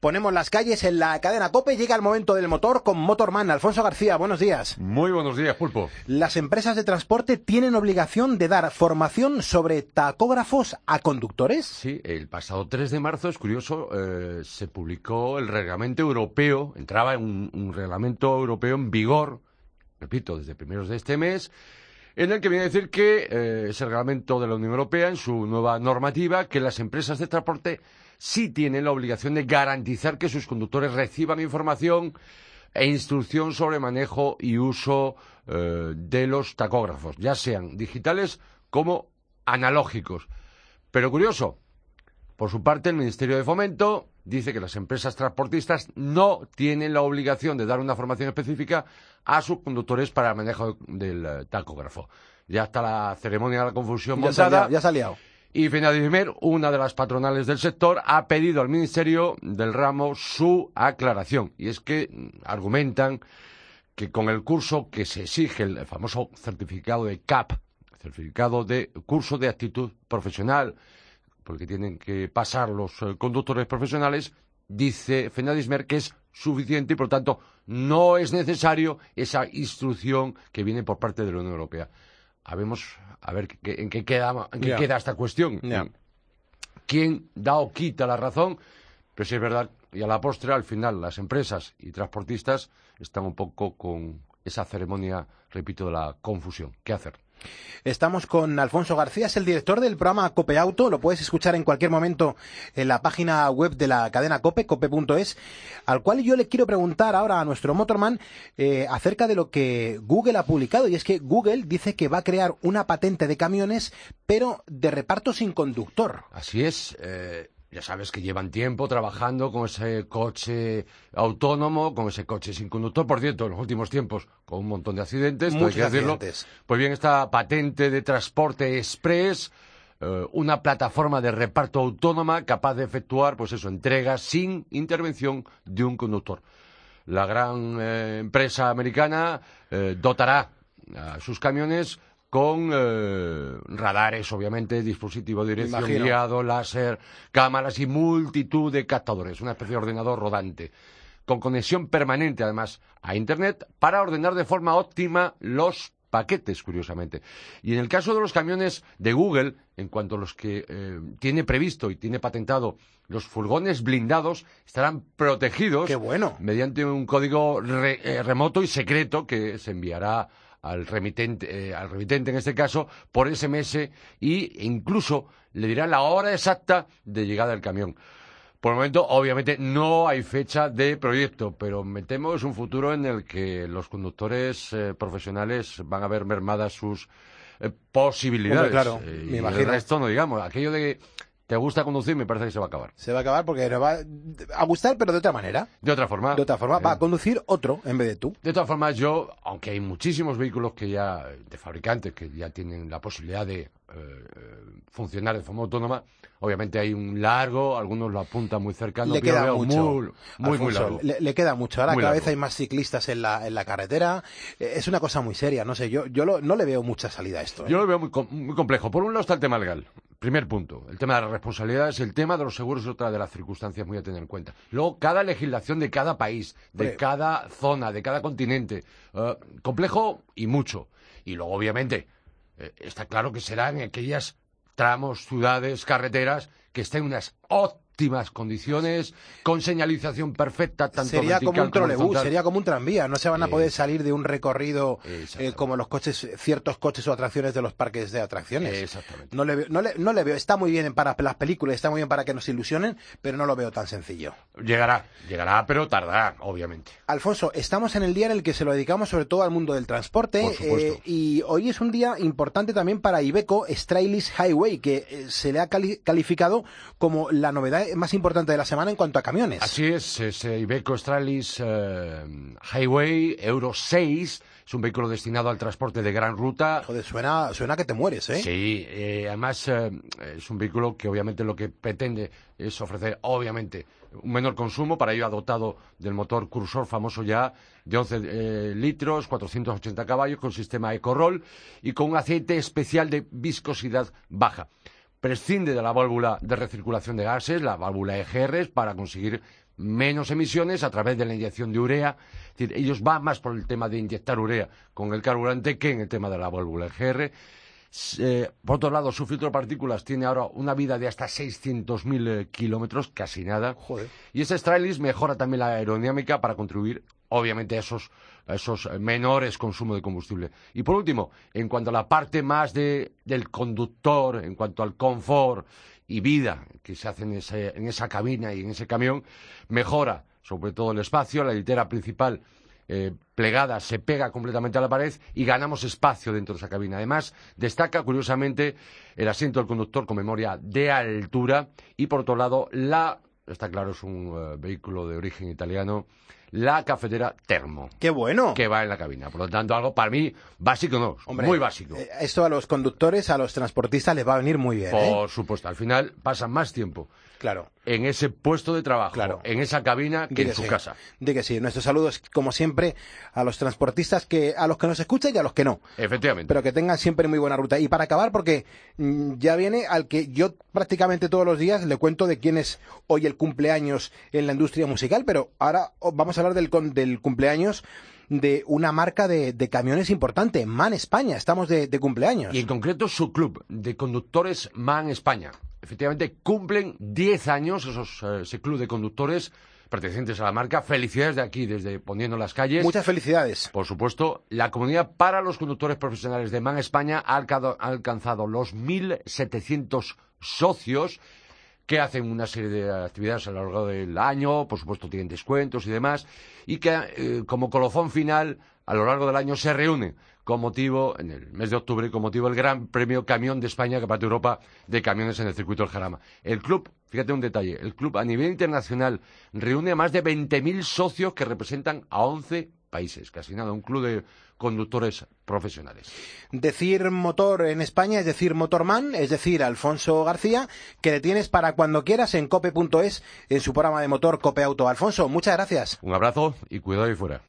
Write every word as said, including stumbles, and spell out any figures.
Ponemos las calles en la cadena COPE. Llega el momento del motor con Motorman. Alfonso García, buenos días. Muy buenos días, Pulpo. Las empresas de transporte tienen obligación de dar formación sobre tacógrafos a conductores. Sí, el pasado tres de marzo, es curioso, eh, se publicó el reglamento europeo, entraba un, un reglamento europeo en vigor, repito, desde primeros de este mes, en el que viene a decir que eh, ese reglamento de la Unión Europea, en su nueva normativa, que las empresas de transporte sí tienen la obligación de garantizar que sus conductores reciban información e instrucción sobre manejo y uso eh, de los tacógrafos, ya sean digitales como analógicos. Pero curioso, por su parte, el Ministerio de Fomento dice que las empresas transportistas no tienen la obligación de dar una formación específica a sus conductores para el manejo del uh, tacógrafo. Ya está la ceremonia de la confusión Ya montada. se ha liado, ya se ha liado. Y Fenadismer, una de las patronales del sector, ha pedido al Ministerio del ramo su aclaración. Y es que argumentan que con el curso que se exige, el famoso certificado de C A P, certificado de curso de actitud profesional, porque tienen que pasar los eh, conductores profesionales, dice Fenadismer que es suficiente y, por tanto, no es necesario esa instrucción que viene por parte de la Unión Europea. Habemos, a ver qué, en qué queda, en qué Yeah. queda esta cuestión. Yeah. ¿Quién da o quita la razón? Pero sí es verdad, y a la postre, al final, las empresas y transportistas están un poco con esa ceremonia, repito, de la confusión. ¿Qué hacer? Estamos con Alfonso García, es el director del programa COPE Auto. Lo puedes escuchar en cualquier momento en la página web de la cadena COPE, cope punto es, al cual yo le quiero preguntar ahora a nuestro Motorman eh, acerca de lo que Google ha publicado. Y es que Google dice que va a crear una patente de camiones, pero de reparto sin conductor. Así es. Eh, ya sabes que llevan tiempo trabajando con ese coche autónomo, con ese coche sin conductor. Por cierto, en los últimos tiempos, con un montón de accidentes, todo hay que decirlo. Accidentes. Pues bien, esta patente de transporte express, eh, una plataforma de reparto autónoma capaz de efectuar, pues eso, entregas sin intervención de un conductor. La gran eh, empresa americana eh, dotará a sus camiones con eh, radares, obviamente, dispositivo de dirección Imagino. guiado, láser, cámaras y multitud de captadores, una especie de ordenador rodante, con conexión permanente, además, a Internet, para ordenar de forma óptima los paquetes, curiosamente. Y en el caso de los camiones de Google, en cuanto a los que eh, tiene previsto y tiene patentado, los furgones blindados estarán protegidos. ¡Qué bueno! Mediante un código re, eh, remoto y secreto que se enviará al remitente, eh, al remitente en este caso, por ese eme ese, y incluso le dirá la hora exacta de llegada del camión. Por el momento, obviamente, no hay fecha de proyecto, pero me temo que es un futuro en el que los conductores eh, profesionales van a ver mermadas sus eh, posibilidades. Hombre, claro, eh, me y imagino. el resto no, digamos, aquello de te gusta conducir me parece que se va a acabar. Se va a acabar porque nos va a gustar, pero de otra manera. De otra forma. De otra forma, eh, va a conducir otro en vez de tú. De todas formas, yo, aunque hay muchísimos vehículos que ya, de fabricantes, que ya tienen la posibilidad de eh, funcionar de forma autónoma, obviamente hay un largo, algunos lo apuntan muy cercano, Le pero queda veo mucho, muy, muy, muy Alfonso, largo. Le, le queda mucho. Ahora Muy cada largo. vez hay más ciclistas en la, en la carretera. Eh, es una cosa muy seria, no sé, yo, yo lo- no le veo mucha salida a esto. ¿eh? Yo lo veo muy, com- muy complejo. Por un lado está el tema legal. Primer punto, el tema de las responsabilidades, el tema de los seguros es otra de las circunstancias muy a tener en cuenta. Luego, cada legislación de cada país, de Hombre. cada zona, de cada continente, eh, complejo y mucho. Y luego, obviamente, eh, está claro que será en aquellas tramos, ciudades, carreteras que estén en unas óptimas condiciones, con señalización perfecta, tanto Sería vertical como un trolebús, horizontal. sería como un tranvía. No se van a poder salir de un recorrido eh, Exactamente. como los coches, ciertos coches o atracciones de los parques de atracciones. Exactamente. No le, veo, no, le, no le veo. Está muy bien para las películas, está muy bien para que nos ilusionen, pero no lo veo tan sencillo. Llegará, llegará, pero tardará, obviamente. Alfonso, estamos en el día en el que se lo dedicamos sobre todo al mundo del transporte. Por supuesto. eh, y hoy es un día importante también para Iveco Stralis Highway, que eh, se le ha cali- calificado como la novedad más importante de la semana en cuanto a camiones. Así es, ese Iveco Stralis eh, Highway Euro seis es un vehículo destinado al transporte de gran ruta. Joder, suena, suena que te mueres, ¿eh? Sí, eh, además eh, es un vehículo que obviamente lo que pretende es ofrecer, obviamente, un menor consumo. Para ello ha dotado del motor Cursor famoso ya de once eh, litros, cuatrocientos ochenta caballos, con sistema EcoRoll y con un aceite especial de viscosidad baja. Prescinde de la válvula de recirculación de gases, la válvula E G R, para conseguir menos emisiones a través de la inyección de urea. Es decir, ellos van más por el tema de inyectar urea con el carburante que en el tema de la válvula. El G R, eh, por otro lado, su filtro de partículas tiene ahora una vida de hasta seiscientos mil eh, kilómetros, casi nada. Joder. Y ese Stralis mejora también la aerodinámica para contribuir, obviamente, a esos, a esos menores consumos de combustible. Y por último, en cuanto a la parte más de, del conductor, en cuanto al confort y vida que se hace en, ese, en esa cabina y en ese camión, mejora sobre todo el espacio. La litera principal eh, plegada se pega completamente a la pared y ganamos espacio dentro de esa cabina. Además, destaca curiosamente el asiento del conductor con memoria de altura y, por otro lado, la, está claro, es un uh, vehículo de origen italiano, la cafetera termo. ¡Qué bueno! Que va en la cabina. Por lo tanto, algo para mí básico, no, Hombre, muy básico. Eh, esto a los conductores, a los transportistas les va a venir muy bien. Por ¿eh? supuesto, al final pasan más tiempo. Claro. En ese puesto de trabajo, Claro. en esa cabina, que Di en que su sí. casa. Di que sí. Nuestros saludos, como siempre, a los transportistas, que a los que nos escuchan y a los que no. Efectivamente. Pero que tengan siempre muy buena ruta. Y para acabar, porque mm, ya viene al que yo prácticamente todos los días le cuento de quién es hoy el cumpleaños en la industria musical, pero ahora oh, vamos a hablar del, con- del cumpleaños de una marca de, de camiones importante, MAN España. Estamos de, de cumpleaños. Y en concreto su club de conductores MAN España. Efectivamente, cumplen diez años esos, eh, ese club de conductores pertenecientes a la marca. Felicidades de aquí, desde Poniendo las Calles. Muchas felicidades. Por supuesto, la comunidad para los conductores profesionales de MAN España ha alcado- ha alcanzado los mil setecientos socios que hacen una serie de actividades a lo largo del año, por supuesto tienen descuentos y demás, y que eh, como colofón final, a lo largo del año se reúnen con motivo, en el mes de octubre, con motivo del Gran Premio Camión de España, Campeonato de Europa de Camiones en el Circuito del Jarama. El club, fíjate un detalle, el club a nivel internacional reúne a más de veinte mil socios que representan a once países, casi nada, un club de conductores profesionales. Decir motor en España es decir Motorman, es decir Alfonso García, que le tienes para cuando quieras en cope punto es, en su programa de motor Cope Auto. Alfonso, muchas gracias. Un abrazo y cuidado ahí fuera.